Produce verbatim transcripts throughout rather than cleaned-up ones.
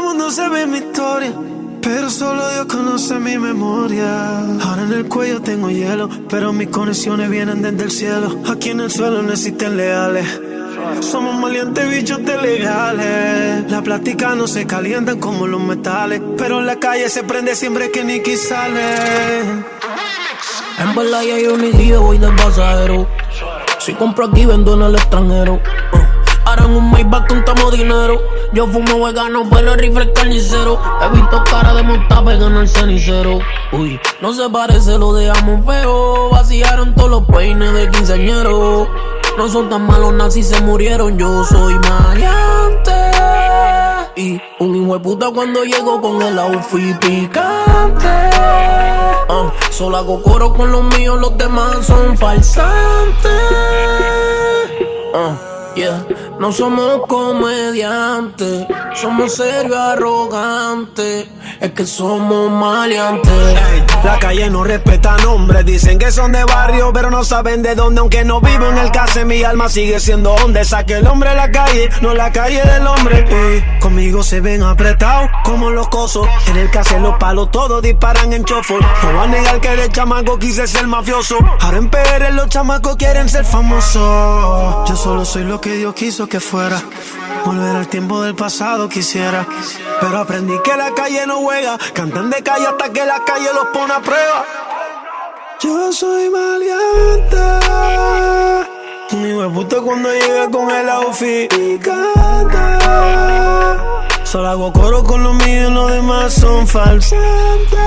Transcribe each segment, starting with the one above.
mundo sabe mi historia, pero solo Dios conoce mi memoria. Ahora en el cuello tengo hielo, pero mis conexiones vienen desde el cielo. Aquí en el suelo no existen leales. Somos maleantes, bichos de legales. La plática no se calientan como los metales, pero en la calle se prende siempre que Nicky sale. En verdad ya yo ni guío, voy del pasajero. Si compro aquí, vendo en el extranjero. uh. Ahora en un Maybach contamos dinero. Yo fumo vegano, pero el rifle es carnicero. He visto cara de montaje en el cenicero. Uy, no se parece, lo dejamos feo. Vaciaron todos los peines de quinceañero. No son tan malos, nazis se murieron. Yo soy maleante. Y un hijo de puta cuando llego con el outfit picante. Uh, solo hago coro con los míos, los demás son falsantes. Uh, yeah. No somos comediantes, somos serios arrogantes. Es que somos maleantes. Ey, la calle no respeta nombres. Dicen que son de barrio, pero no saben de dónde. Aunque no vivo en el case, mi alma sigue siendo donde. Saque el hombre a la calle, no la calle del hombre. Ey, conmigo se ven apretados como los cosos. En el case los palos todos disparan en chofo. No voy a negar que de chamaco quise ser mafioso. Ahora en P R los chamacos quieren ser famosos. Yo solo soy lo que Dios quiso que fuera. Volver al tiempo del pasado quisiera, pero aprendí que la calle no juega. Cantan de calle hasta que la calle los pone a prueba. Yo soy maleante. Un hijo de puta cuando llega con el outfit y canta. Solo hago coro con los míos, los demás son falsantes.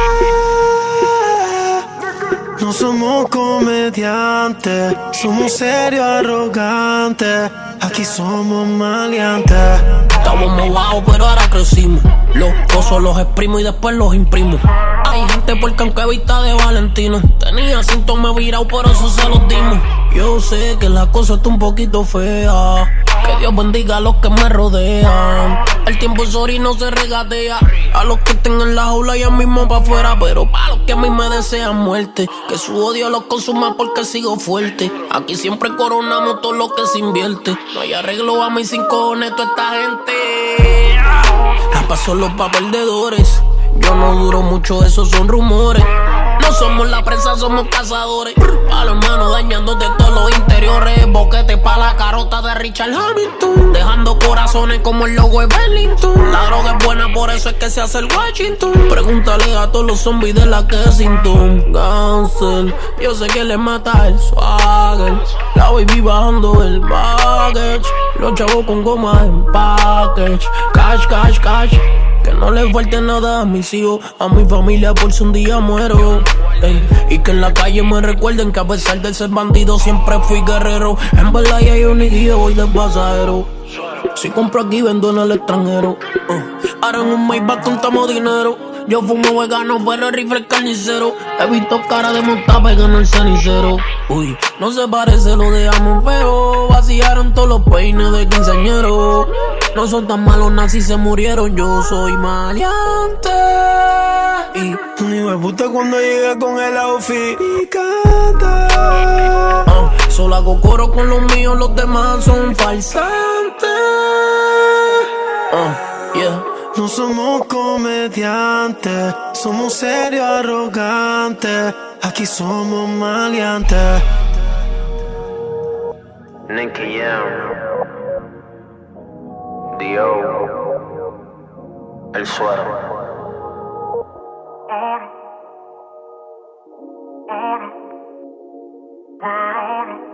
No somos comediantes, somos serios arrogantes. Aquí somos maleantes. Estamos mojados pero ahora crecimos. Los pozos los exprimo y después los imprimo. Hay gente porque aunque vista de Valentino. Tenía síntomas virados, por eso se los dimos. Yo sé que la cosa está un poquito fea. Que Dios bendiga a los que me rodean. El tiempo sorry no se regatea. A los que estén en la jaula y a mismo pa' afuera. Pero para los que a mí me desean muerte, que su odio los consuma porque sigo fuerte. Aquí siempre coronamos todo lo que se invierte. No hay arreglo a mí sin cojones toda esta gente. La paso los pa' perdedores. Yo no duro mucho, esos son rumores. No somos la prensa, somos cazadores. A los hermanos dañándote todos los interiores. Boquete pa' la carota de Richard Hamilton. Dejando corazones como el logo de Burlington. La droga es buena, por eso es que se hace el Washington. Pregúntale a todos los zombies de la Kensington. Gansel, yo sé que le mata el swagger. La baby bajando el baggage. Los chavos con goma en package. Cash, cash, cash. Que no le falte nada a mis hijos, a mi familia por si un día muero. Ey, y que en la calle me recuerden que a pesar de ser bandido siempre fui guerrero. En verdad ya yo ni guío, voy de pasajero. Si compro aquí, vendo en el extranjero. uh. Ahora en un Maybach contamos dinero. Yo fumo vegano, pero el rifle es carnicero. He visto cara de montaje en el cenicero. Uy, no se parece, lo dejamos feo. Vaciaron todos los peines de quinceañero. No son tan malos, nazis se murieron. Yo soy maleante. Y un hijo de puta cuando llega con el outfit y canta. uh, solo hago coro con los míos, los demás son falsantes. Uh, yeah. No somos comediantes, somos serios arrogantes. Aquí somos maleantes. Nicky Jam, Dio, El Suero. Bye.